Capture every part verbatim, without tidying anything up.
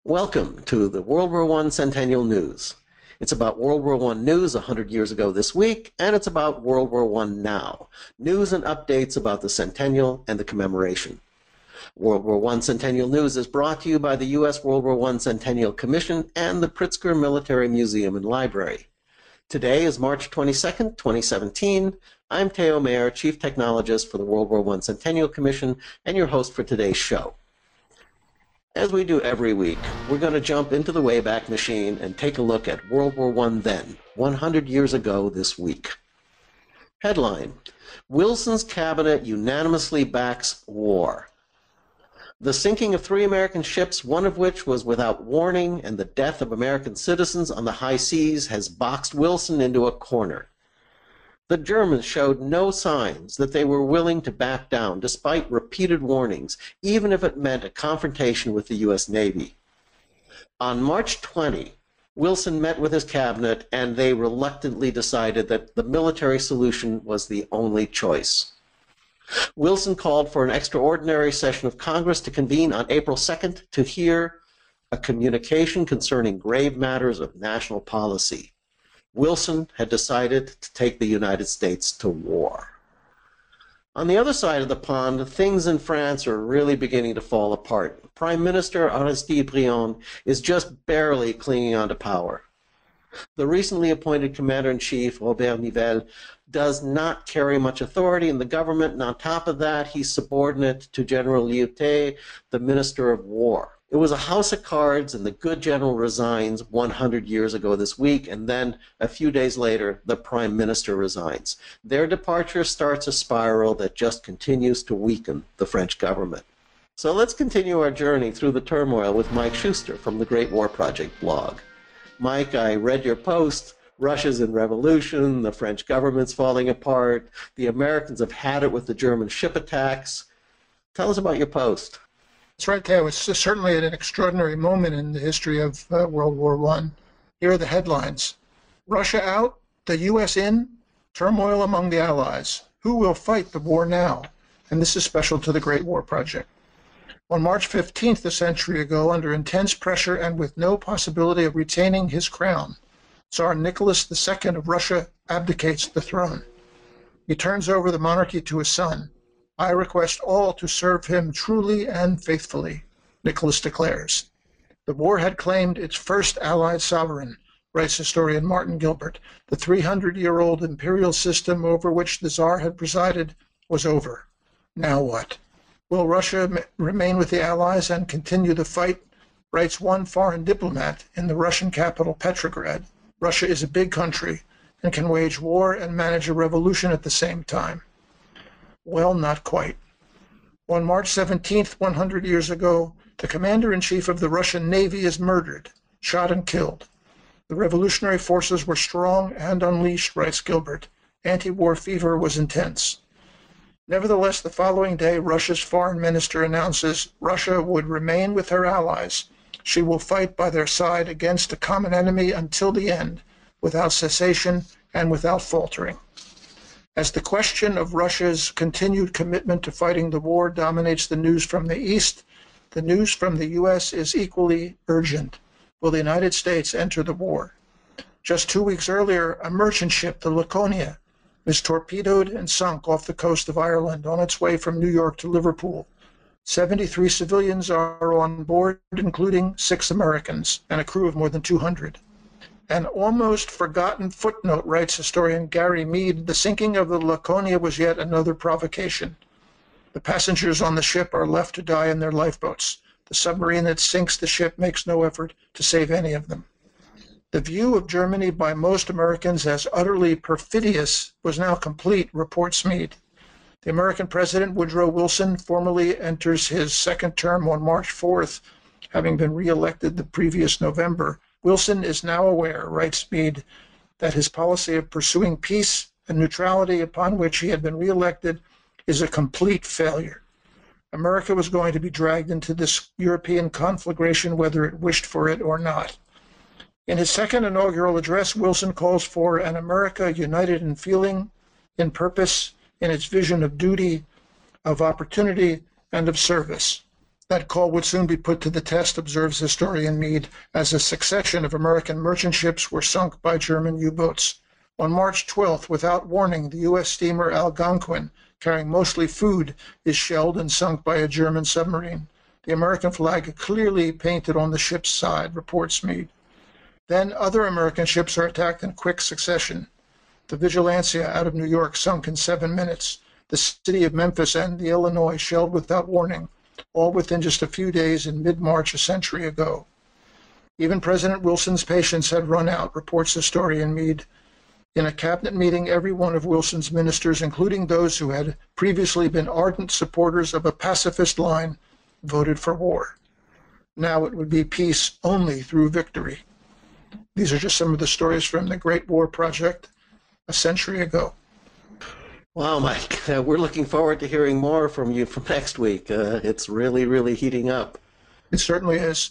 Welcome to the World War One Centennial News. It's about World War One news one hundred years ago this week, and it's about World War One now. News and updates about the centennial and the commemoration. World War One Centennial News is brought to you by the U S World War One Centennial Commission and the Pritzker Military Museum and Library. Today is March twenty-second, twenty seventeen. I'm Theo Mayer, Chief Technologist for the World War One Centennial Commission, and your host for today's show. As we do every week, we're going to jump into the Wayback Machine and take a look at World War One then, one hundred years ago this week. Headline: Wilson's cabinet unanimously backs war. The sinking of three American ships, one of which was without warning, and the death of American citizens on the high seas has boxed Wilson into a corner. The Germans showed no signs that they were willing to back down despite repeated warnings, even if it meant a confrontation with the U S Navy. On March twentieth, Wilson met with his cabinet and they reluctantly decided that the military solution was the only choice. Wilson called for an extraordinary session of Congress to convene on April second to hear a communication concerning grave matters of national policy. Wilson had decided to take the United States to war. On the other side of the pond, things in France are really beginning to fall apart. Prime Minister Aristide Briand is just barely clinging on to power. The recently appointed Commander-in-Chief, Robert Nivelle, does not carry much authority in the government, and on top of that, he's subordinate to General Lyautey, the Minister of War. It was a house of cards, and the good general resigns one hundred years ago this week, and then a few days later, the Prime Minister resigns. Their departure starts a spiral that just continues to weaken the French government. So let's continue our journey through the turmoil with Mike Schuster from the Great War Project blog. Mike, I read your post. Russia's in revolution, the French government's falling apart, the Americans have had it with the German ship attacks. Tell us about your post. That's right, Theo. It's certainly an extraordinary moment in the history of uh, World War One. Here are the headlines. Russia out, the U S in, turmoil among the Allies. Who will fight the war now? And this is special to the Great War Project. On March fifteenth, a century ago, under intense pressure and with no possibility of retaining his crown, Tsar Nicholas the Second of Russia abdicates the throne. He turns over the monarchy to his son. I request all to serve him truly and faithfully, Nicholas declares. The war had claimed its first Allied sovereign, writes historian Martin Gilbert. The three hundred year old imperial system over which the Tsar had presided was over. Now what? Will Russia remain with the Allies and continue the fight? Writes one foreign diplomat in the Russian capital Petrograd. Russia is a big country and can wage war and manage a revolution at the same time. Well, not quite. On March seventeenth, one hundred years ago, the commander-in-chief of the Russian Navy is murdered, shot and killed. The revolutionary forces were strong and unleashed, writes Gilbert. Anti-war fever was intense. Nevertheless, the following day, Russia's foreign minister announces Russia would remain with her allies. She will fight by their side against a common enemy until the end, without cessation and without faltering. As the question of Russia's continued commitment to fighting the war dominates the news from the East, the news from the U S is equally urgent. Will the United States enter the war? Just two weeks earlier, a merchant ship, the Laconia, was torpedoed and sunk off the coast of Ireland on its way from New York to Liverpool. seventy-three civilians are on board, including six Americans, and a crew of more than two hundred. An almost forgotten footnote, writes historian Gary Mead, the sinking of the Laconia was yet another provocation. The passengers on the ship are left to die in their lifeboats. The submarine that sinks the ship makes no effort to save any of them. The view of Germany by most Americans as utterly perfidious was now complete, reports Mead. The American President Woodrow Wilson formally enters his second term on March fourth, having been re-elected the previous November. Wilson is now aware, writes Mead, that his policy of pursuing peace and neutrality upon which he had been re-elected is a complete failure. America was going to be dragged into this European conflagration whether it wished for it or not. In his second inaugural address, Wilson calls for an America united in feeling, in purpose, in its vision of duty, of opportunity, and of service. That call would soon be put to the test, observes historian Mead, as a succession of American merchant ships were sunk by German U-boats. On March twelfth, without warning, the U S steamer Algonquin, carrying mostly food, is shelled and sunk by a German submarine. The American flag clearly painted on the ship's side, reports Mead. Then other American ships are attacked in quick succession. The Vigilancia out of New York sunk in seven minutes. The city of Memphis and the Illinois shelled without warning, all within just a few days in mid-March a century ago. Even President Wilson's patience had run out, reports historian Mead. In a cabinet meeting, every one of Wilson's ministers, including those who had previously been ardent supporters of a pacifist line, voted for war. Now it would be peace only through victory. These are just some of the stories from the Great War Project a century ago. Wow, Mike, uh, we're looking forward to hearing more from you from next week. Uh, it's really, really heating up. It certainly is.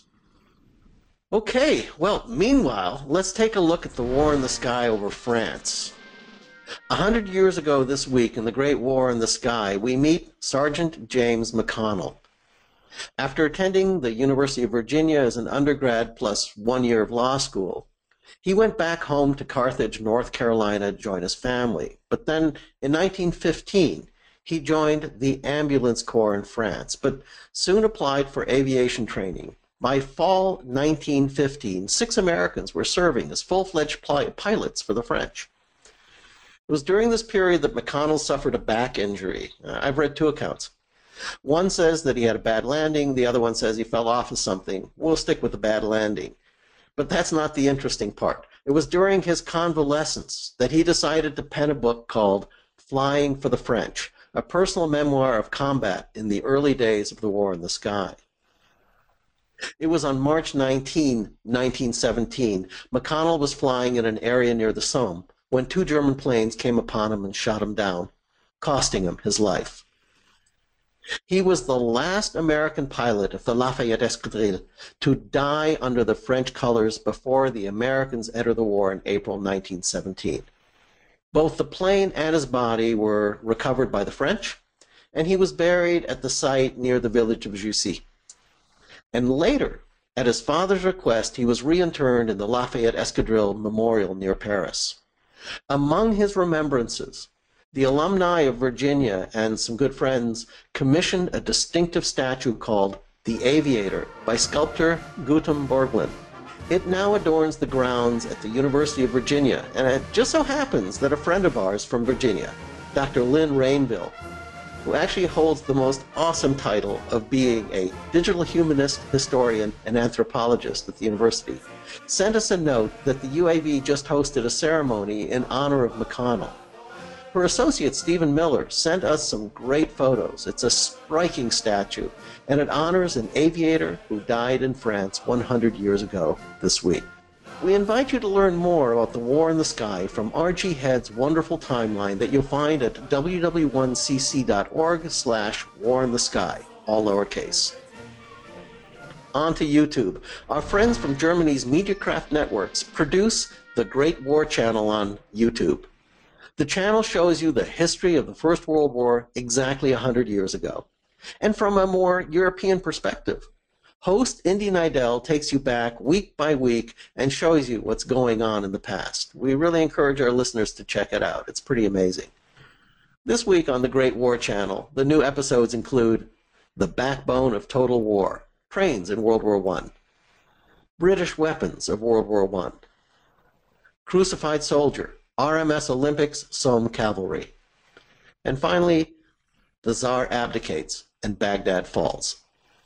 Okay, well, meanwhile, let's take a look at the war in the sky over France. A hundred years ago this week in the Great War in the Sky, we meet Sergeant James McConnell. After attending the University of Virginia as an undergrad plus one year of law school, he went back home to Carthage, North Carolina to join his family. But then in nineteen fifteen, he joined the Ambulance Corps in France, but soon applied for aviation training. By fall nineteen fifteen, six Americans were serving as full-fledged pilots for the French. It was during this period that McConnell suffered a back injury. Uh, I've read two accounts. One says that he had a bad landing, the other one says he fell off of something. We'll stick with the bad landing. But that's not the interesting part. It was during his convalescence that he decided to pen a book called Flying for the French, a personal memoir of combat in the early days of the war in the sky. It was on March nineteenth, nineteen seventeen. McConnell was flying in an area near the Somme when two German planes came upon him and shot him down, costing him his life. He was the last American pilot of the Lafayette Escadrille to die under the French colors before the Americans entered the war in April nineteen seventeen. Both the plane and his body were recovered by the French, and he was buried at the site near the village of Jussy. And later, at his father's request, he was reinterred in the Lafayette Escadrille Memorial near Paris. Among his remembrances, the alumni of Virginia and some good friends commissioned a distinctive statue called The Aviator by sculptor Gutem Borglund. It now adorns the grounds at the University of Virginia, and it just so happens that a friend of ours from Virginia, Doctor Lynn Rainville, who actually holds the most awesome title of being a digital humanist, historian, and anthropologist at the university, sent us a note that the U A V just hosted a ceremony in honor of McConnell. Her associate, Stephen Miller, sent us some great photos. It's a striking statue, and it honors an aviator who died in France one hundred years ago this week. We invite you to learn more about the war in the sky from R G Head's wonderful timeline that you'll find at w w one c c dot org slash war in the sky, all lowercase. On to YouTube. Our friends from Germany's Mediacraft Networks produce the Great War Channel on YouTube. The channel shows you the history of the First World War exactly one hundred years ago, and from a more European perspective. Host Indy Neidell takes you back week by week and shows you what's going on in the past. We really encourage our listeners to check it out. It's pretty amazing. This week on the Great War Channel, the new episodes include The Backbone of Total War, Trains in World War One, British Weapons of World War One, Crucified Soldier, R M S Olympics, Somme Cavalry, and finally, The Tsar Abdicates and Baghdad Falls.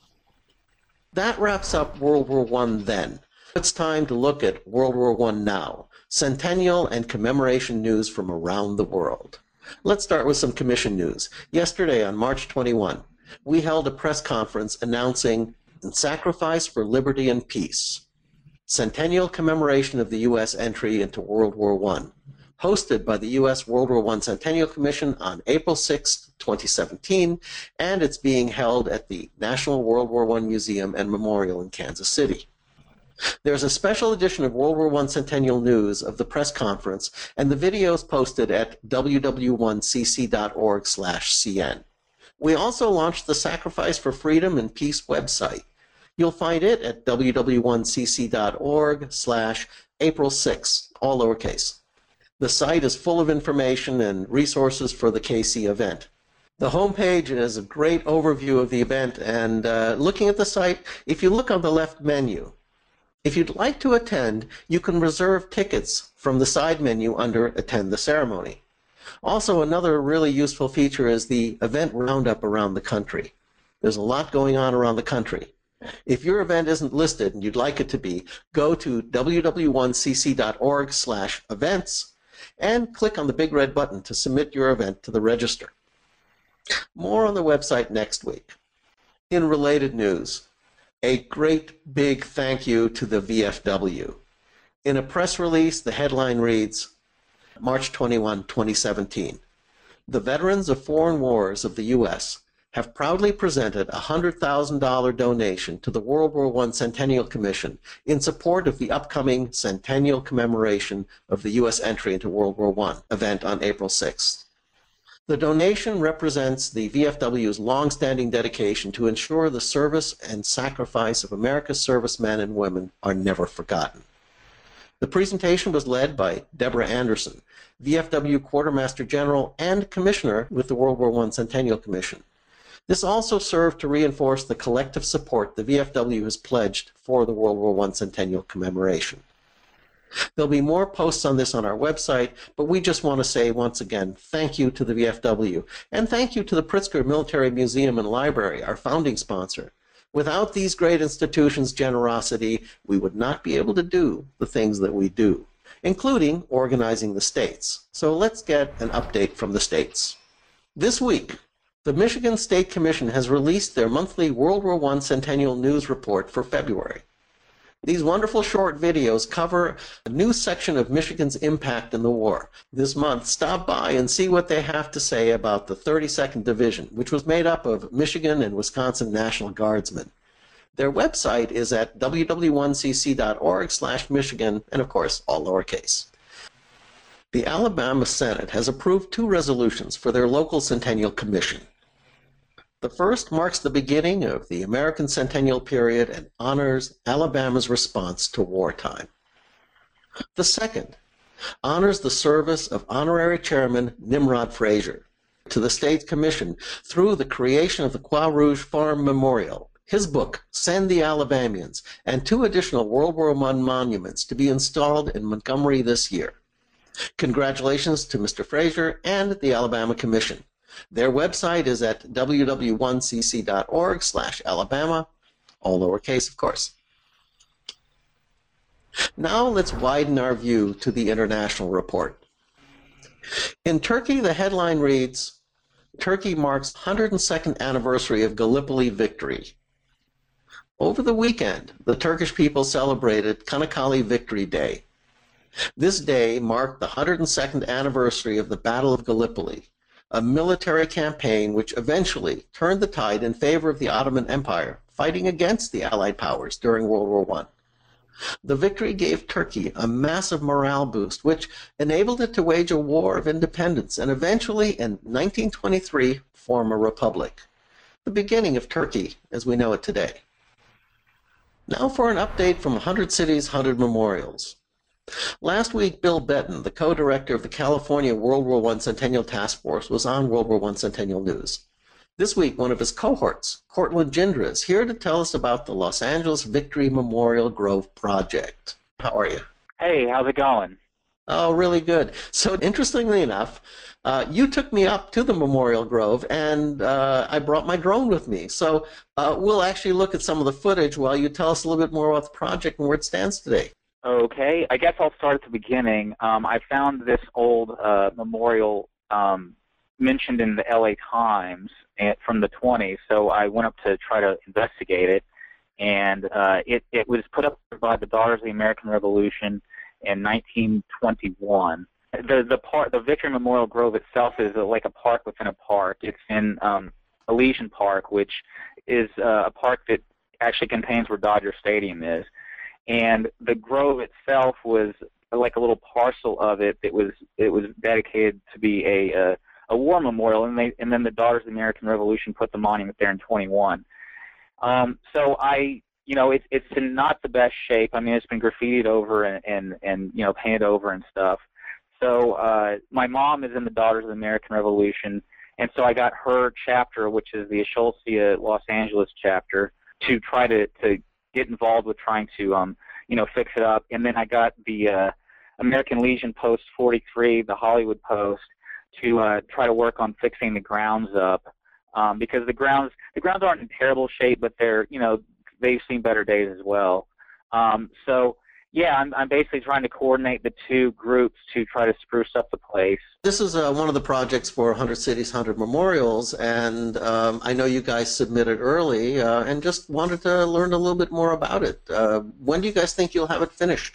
That wraps up World War One then. It's time to look at World War One now, centennial and commemoration news from around the world. Let's start with some commission news. Yesterday, on March twenty-first, we held a press conference announcing Sacrifice for Liberty and Peace, centennial commemoration of the U S entry into World War One, hosted by the U S World War One Centennial Commission on April sixth, twenty seventeen, and it's being held at the National World War One Museum and Memorial in Kansas City. There's a special edition of World War One Centennial News of the press conference, and the video is posted at w w one c c dot org slash c n. We also launched the Sacrifice for Freedom and Peace website. You'll find it at w w one c c dot org slash April sixth, all lowercase. The site is full of information and resources for the K C event. The homepage is a great overview of the event, and uh, looking at the site, if you look on the left menu, if you'd like to attend, you can reserve tickets from the side menu under Attend the Ceremony. Also, another really useful feature is the event roundup around the country. There's a lot going on around the country. If your event isn't listed and you'd like it to be, go to w w one c c dot org slash events and click on the big red button to submit your event to the register. More on the website next week. In related news, a great big thank you to the V F W. In a press release, the headline reads, March twenty-first, twenty seventeen. The veterans of foreign wars of the U S have proudly presented a one hundred thousand dollars donation to the World War One Centennial Commission in support of the upcoming centennial commemoration of the U S entry into World War One event on April sixth. The donation represents the V F W's long-standing dedication to ensure the service and sacrifice of America's servicemen and women are never forgotten. The presentation was led by Deborah Anderson, V F W Quartermaster General and Commissioner with the World War One Centennial Commission. This also served to reinforce the collective support the V F W has pledged for the World War One Centennial commemoration. There'll be more posts on this on our website, but we just want to say once again thank you to the V F W, and thank you to the Pritzker Military Museum and Library, our founding sponsor. Without these great institutions' generosity, we would not be able to do the things that we do, including organizing the states. So let's get an update from the states. This week, the Michigan State Commission has released their monthly World War One Centennial News Report for February. These wonderful short videos cover a new section of Michigan's impact in the war. This month, stop by and see what they have to say about the thirty-second Division, which was made up of Michigan and Wisconsin National Guardsmen. Their website is at w w one c c dot org slash Michigan, and of course, all lowercase. The Alabama Senate has approved two resolutions for their local Centennial Commission. The first marks the beginning of the American Centennial period and honors Alabama's response to wartime. The second honors the service of Honorary Chairman Nimrod Frazier to the State Commission through the creation of the Croix Rouge Farm Memorial, his book, Send the Alabamians, and two additional World War One monuments to be installed in Montgomery this year. Congratulations to Mister Frazier and the Alabama Commission. Their website is at w w one c c dot org slash Alabama, all lowercase, of course. Now let's widen our view to the international report. In Turkey, the headline reads, Turkey marks one hundred second anniversary of Gallipoli victory. Over the weekend, the Turkish people celebrated Çanakkale Victory Day. This day marked the one hundred second anniversary of the Battle of Gallipoli, a military campaign which eventually turned the tide in favor of the Ottoman Empire, fighting against the Allied powers during World War One. The victory gave Turkey a massive morale boost, which enabled it to wage a war of independence and eventually, in nineteen twenty-three, form a republic, the beginning of Turkey as we know it today. Now for an update from one hundred Cities, one hundred Memorials. Last week, Bill Betton, the co-director of the California World War One Centennial Task Force, was on World War One Centennial News. This week, one of his cohorts, Cortland Gindra, is here to tell us about the Los Angeles Victory Memorial Grove project. How are you? Hey, how's it going? Oh, really good. So, interestingly enough, uh, you took me up to the Memorial Grove, and uh, I brought my drone with me. So, uh, we'll actually look at some of the footage while you tell us a little bit more about the project and where it stands today. Okay, I guess I'll start at the beginning. Um, I found this old uh, memorial um, mentioned in the L A Times from the twenties, so I went up to try to investigate it, and uh, it, it was put up by the Daughters of the American Revolution in nineteen twenty-one. The the part, the Victory Memorial Grove itself is a, like a park within a park. It's in um, Elysian Park, which is uh, a park that actually contains where Dodger Stadium is. And the grove itself was like a little parcel of it that was it was dedicated to be a a, a war memorial, and they and then the Daughters of the American Revolution put the monument there in twenty-one. Um, so I, you know, it's it's in not the best shape. I mean, it's been graffitied over and and, and you know painted over and stuff. So uh, my mom is in the Daughters of the American Revolution, and so I got her chapter, which is the Asholcia Los Angeles chapter, to try to to get involved with trying to um you know fix it up. And then I got the uh, American Legion Post forty-three, the Hollywood Post, to uh, try to work on fixing the grounds up, um, because the grounds the grounds aren't in terrible shape, but they're you know they've seen better days as well. Um, so yeah, I'm I'm basically trying to coordinate the two groups to try to spruce up the place. This is uh, one of the projects for one hundred Cities, one hundred Memorials, and um, I know you guys submitted early, uh, and just wanted to learn a little bit more about it. Uh, when do you guys think you'll have it finished?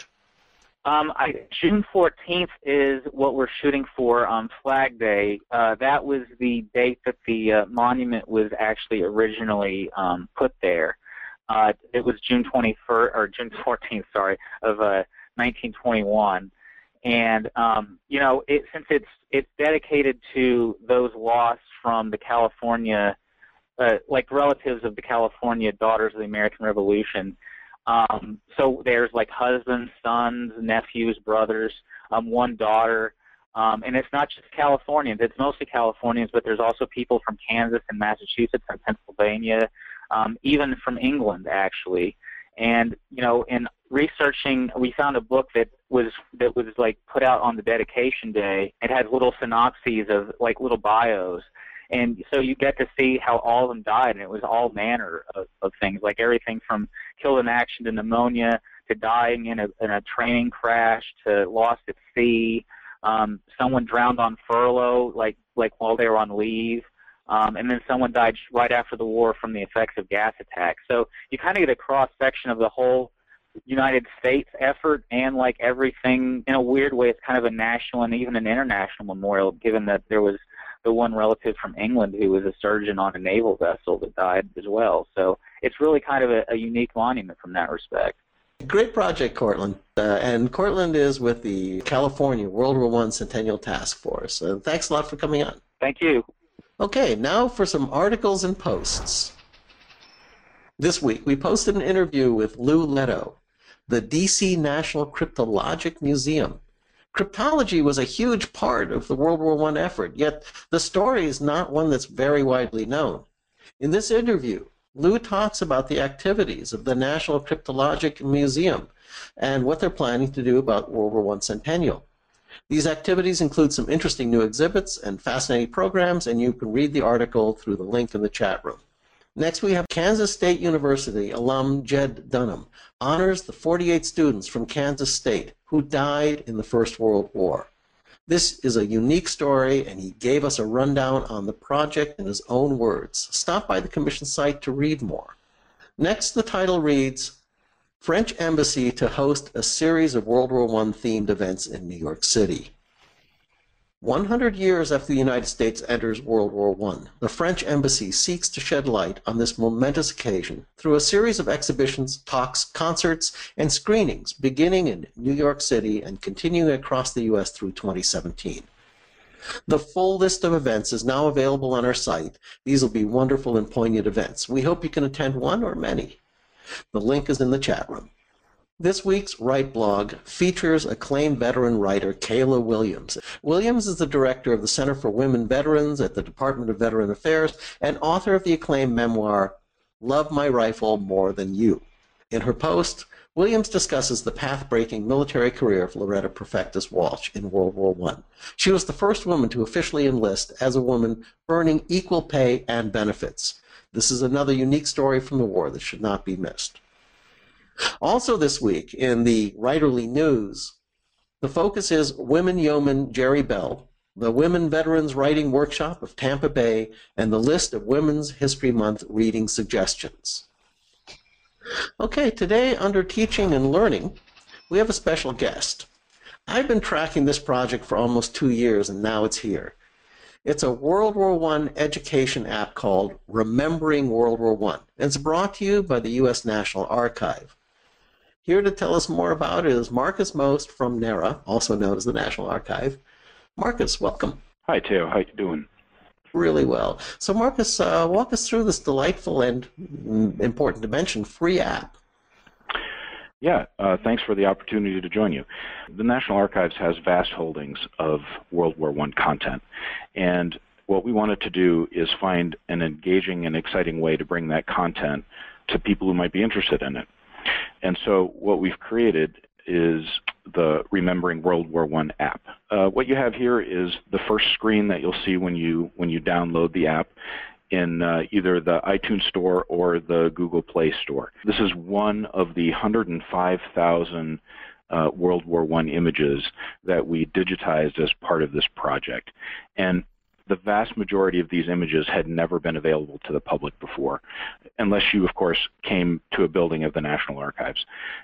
Um, I, June fourteenth is what we're shooting for on Flag Day. Uh, that was the date that the uh, monument was actually originally um, put there. Uh, it was June twenty-first or June fourteenth, sorry, of uh, nineteen twenty-one, and um, you know, it, since it's it's dedicated to those lost from the California, uh, like relatives of the California Daughters of the American Revolution. Um, so there's like husbands, sons, nephews, brothers, um, one daughter, um, and it's not just Californians. It's mostly Californians, but there's also people from Kansas and Massachusetts and Pennsylvania, um, even from England, actually. And you know, in researching, we found a book that was that was like put out on the dedication day. It had little synopses of like little bios. And so you get to see how all of them died, and it was all manner of, of things, like everything from killed in action to pneumonia to dying in a, in a training crash to lost at sea. Um, someone drowned on furlough, like like while they were on leave, um, and then someone died right after the war from the effects of gas attacks. So you kind of get a cross section of the whole United States effort, and like everything in a weird way, it's kind of a national and even an international memorial, given that there was the one relative from England who was a surgeon on a naval vessel that died as well. So it's really kind of a, a unique monument from that respect. Great project, Cortland. Uh, and Cortland is with the California World War One Centennial Task Force. Uh, thanks a lot for coming on. Thank you. Okay, now for some articles and posts. This week, we posted an interview with Lou Leto, the D C National Cryptologic Museum. Cryptology was a huge part of the World War One effort, yet the story is not one that's very widely known. In this interview, Lou talks about the activities of the National Cryptologic Museum and what they're planning to do about World War One Centennial. These activities include some interesting new exhibits and fascinating programs, and you can read the article through the link in the chat room. Next, we have Kansas State University alum Jed Dunham honors the forty-eight students from Kansas State who died in the First World War. This is a unique story, and he gave us a rundown on the project in his own words. Stop by the Commission site to read more. Next, the title reads, French Embassy to host a series of World War One themed events in New York City. one hundred years after the United States enters World War One, the French Embassy seeks to shed light on this momentous occasion through a series of exhibitions, talks, concerts, and screenings beginning in New York City and continuing across the U S through twenty seventeen. The full list of events is now available on our site. These will be wonderful and poignant events. We hope you can attend one or many. The link is in the chat room. This week's Write blog features acclaimed veteran writer Kayla Williams. Williams is the director of the Center for Women Veterans at the Department of Veteran Affairs and author of the acclaimed memoir, Love My Rifle More Than You. In her post, Williams discusses the path-breaking military career of Loretta Perfectus Walsh in World War One. She was the first woman to officially enlist as a woman, earning equal pay and benefits. This is another unique story from the war that should not be missed. Also this week, in the writerly news, the focus is Women Yeoman Jerry Bell, the Women Veterans Writing Workshop of Tampa Bay, and the list of Women's History Month reading suggestions. Okay, today under Teaching and Learning, we have a special guest. I've been tracking this project for almost two years, and now it's here. It's a World War One education app called Remembering World War One, and it's brought to you by the U S National Archive. Here to tell us more about it is Marcus Most from NARA, also known as the National Archive. Marcus, welcome. Hi, Teo. How you doing? Really well. So, Marcus, uh, walk us through this delightful and mm, important to mention free app. Yeah, uh, thanks for the opportunity to join you. The National Archives has vast holdings of World War One content, and what we wanted to do is find an engaging and exciting way to bring that content to people who might be interested in it. And so what we've created is the Remembering World War One app. Uh, what you have here is the first screen that you'll see when you when you download the app in uh, either the iTunes Store or the Google Play Store. This is one of the one hundred five thousand uh, World War One images that we digitized as part of this project. And the vast majority of these images had never been available to the public before, unless you, of course, came to a building of the National Archives.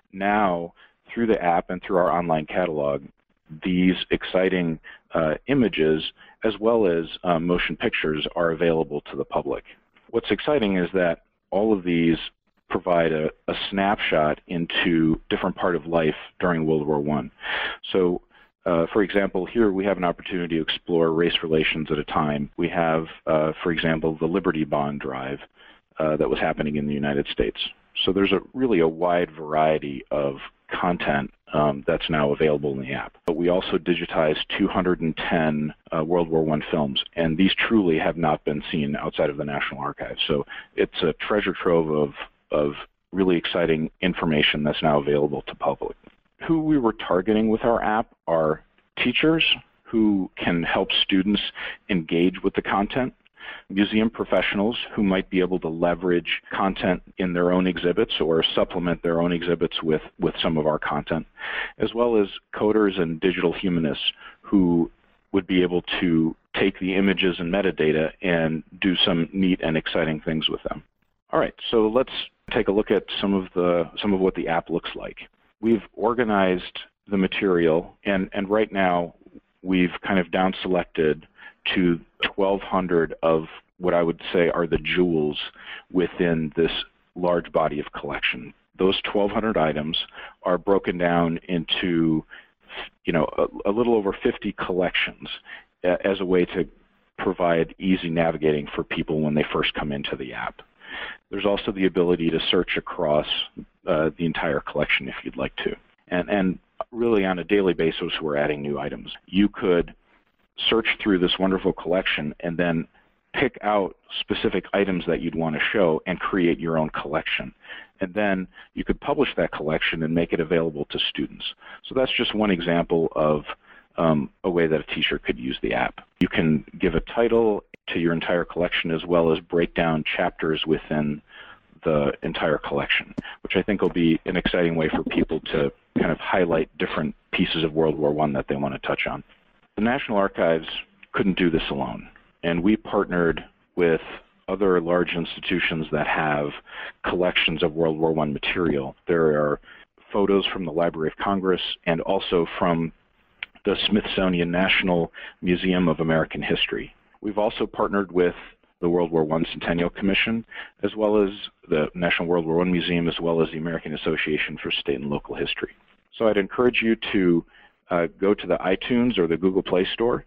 Now, through the app and through our online catalog, these exciting uh, images, as well as uh, motion pictures, are available to the public. What's exciting is that all of these provide a, a snapshot into different part of life during World War One. So, uh, for example, here we have an opportunity to explore race relations at a time. We have, uh, for example, the Liberty Bond drive uh, that was happening in the United States. So there's a really a wide variety of content um, that's now available in the app. But we also digitized two hundred ten uh, World War One films, and these truly have not been seen outside of the National Archives. So it's a treasure trove of, of really exciting information that's now available to public. Who we were targeting with our app are teachers who can help students engage with the content, museum professionals who might be able to leverage content in their own exhibits or supplement their own exhibits with, with some of our content, as well as coders and digital humanists who would be able to take the images and metadata and do some neat and exciting things with them. All right, so let's take a look at some of the some of what the app looks like. We've organized the material, and, and right now we've kind of down selected to twelve hundred of what I would say are the jewels within this large body of collection. Those twelve hundred items are broken down into, you know, a, a little over fifty collections uh, as a way to provide easy navigating for people when they first come into the app. There's also the ability to search across uh, the entire collection if you'd like to. And, and really on a daily basis, we're adding new items. You could search through this wonderful collection and then pick out specific items that you'd want to show and create your own collection. And then you could publish that collection and make it available to students. So that's just one example of um, a way that a teacher could use the app. You can give a title to your entire collection as well as break down chapters within the entire collection, which I think will be an exciting way for people to kind of highlight different pieces of World War One that they want to touch on. The National Archives couldn't do this alone, and we partnered with other large institutions that have collections of World War One material. There are photos from the Library of Congress and also from the Smithsonian National Museum of American History. We've also partnered with the World War One Centennial Commission, as well as the National World War One Museum, as well as the American Association for State and Local History. So I'd encourage you to uh, go to the iTunes or the Google Play Store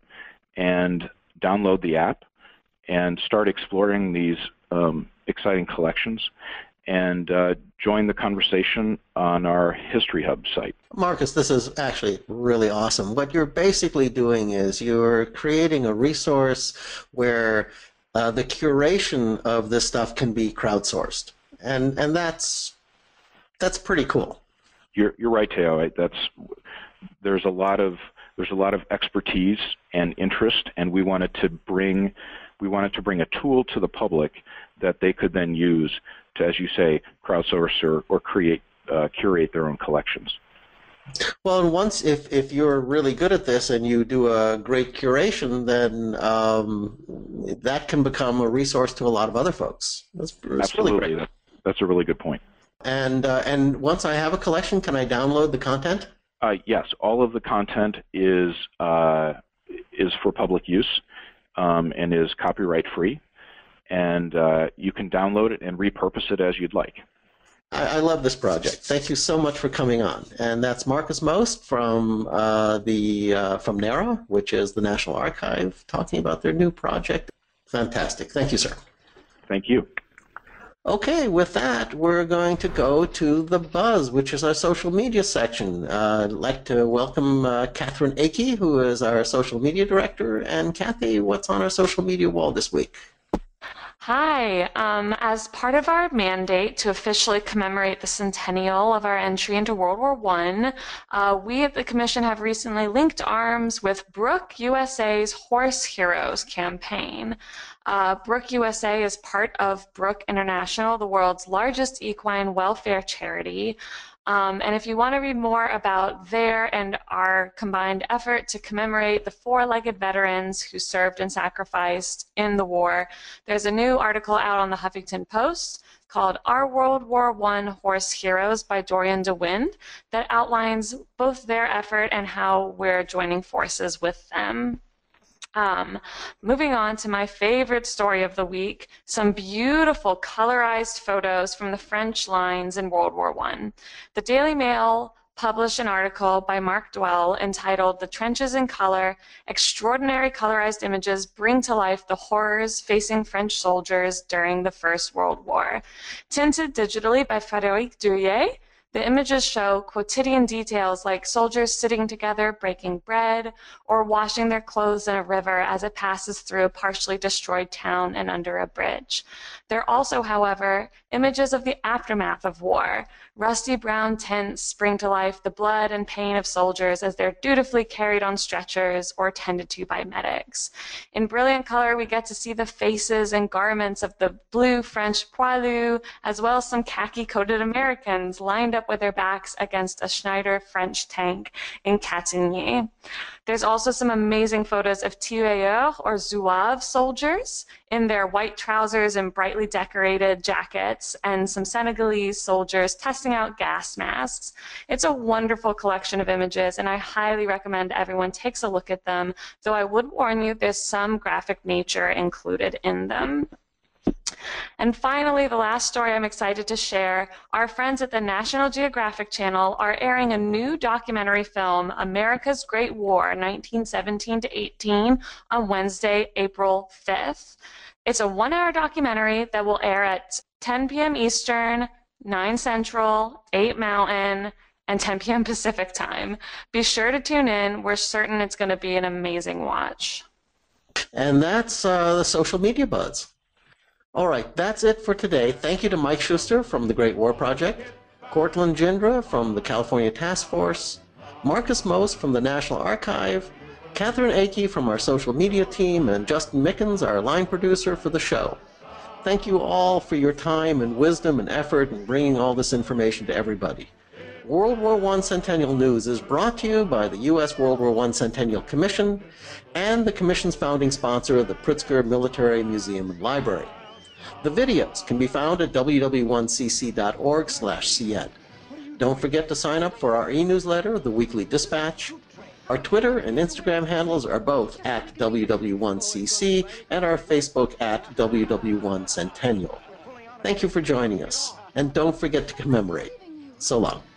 and download the app and start exploring these um, exciting collections, and uh, join the conversation on our History Hub site. Marcus, this is actually really awesome. What you're basically doing is you're creating a resource where uh, the curation of this stuff can be crowdsourced, and and that's that's pretty cool. You're you're right, Teo. That's there's a lot of there's a lot of expertise and interest, and we wanted to bring we wanted to bring a tool to the public that they could then use to, as you say, crowdsource or, or create, uh, curate their own collections. Well, and once, if, if you're really good at this and you do a great curation, then um, that can become a resource to a lot of other folks. That's, that's Absolutely. really great. That, that's a really good point. And, uh, and once I have a collection, can I download the content? Uh, yes, all of the content is, uh, is for public use um, and is copyright free. And uh, you can download it and repurpose it as you'd like. I, I love this project. Thank you so much for coming on. And that's Marcus Most from uh, the uh, from NARA, which is the National Archive, talking about their new project. Fantastic. Thank you, sir. Thank you. Okay, with that, we're going to go to the Buzz, which is our social media section. Uh, I'd like to welcome uh, Catherine Akey, who is our social media director. And Kathy, what's on our social media wall this week? Hi. Um, as part of our mandate to officially commemorate the centennial of our entry into World War One, uh, we at the Commission have recently linked arms with Brooke U S A's Horse Heroes campaign. Uh, Brooke U S A is part of Brooke International, the world's largest equine welfare charity. Um, and if you want to read more about their and our combined effort to commemorate the four-legged veterans who served and sacrificed in the war, there's a new article out on the Huffington Post called Our World War One Horse Heroes by Dorian DeWind that outlines both their effort and how we're joining forces with them. Um, moving on to my favorite story of the week, some beautiful colorized photos from the French lines in World War One. The Daily Mail published an article by Mark Dwell entitled The Trenches in Color, Extraordinary Colorized Images Bring to Life the Horrors Facing French Soldiers During the First World War. Tinted digitally by Frédéric Durier, the images show quotidian details like soldiers sitting together breaking bread or washing their clothes in a river as it passes through a partially destroyed town and under a bridge. There are also, however, images of the aftermath of war. Rusty brown tents bring to life the blood and pain of soldiers as they're dutifully carried on stretchers or tended to by medics. In brilliant color, we get to see the faces and garments of the blue French poilus, as well as some khaki-coated Americans lined up with their backs against a Schneider French tank in Catigny. There's also some amazing photos of tirailleurs or zouaves soldiers in their white trousers and brightly decorated jackets, and some Senegalese soldiers testing out gas masks. It's a wonderful collection of images, and I highly recommend everyone takes a look at them, though I would warn you there's some graphic nature included in them. And finally, the last story I'm excited to share, our friends at the National Geographic Channel are airing a new documentary film, America's Great War, nineteen seventeen to eighteen, on Wednesday, April fifth. It's a one-hour documentary that will air at ten p m Eastern, nine Central, eight Mountain, and ten p m Pacific time. Be sure to tune in. We're certain it's going to be an amazing watch. And that's uh, the social media buzz. All right, that's it for today. Thank you to Mike Schuster from the Great War Project, Cortland Gindra from the California Task Force, Marcus Most from the National Archive, Catherine Akey from our social media team, and Justin Mickens, our line producer for the show. Thank you all for your time and wisdom and effort in bringing all this information to everybody. World War One Centennial News is brought to you by the U S World War One Centennial Commission and the Commission's founding sponsor, the Pritzker Military Museum and Library. The videos can be found at w w one c c dot org slash c n. Don't forget to sign up for our e-newsletter, The Weekly Dispatch. Our Twitter and Instagram handles are both at w w one c c and our Facebook at w w one Centennial. Thank you for joining us, and don't forget to commemorate. So long.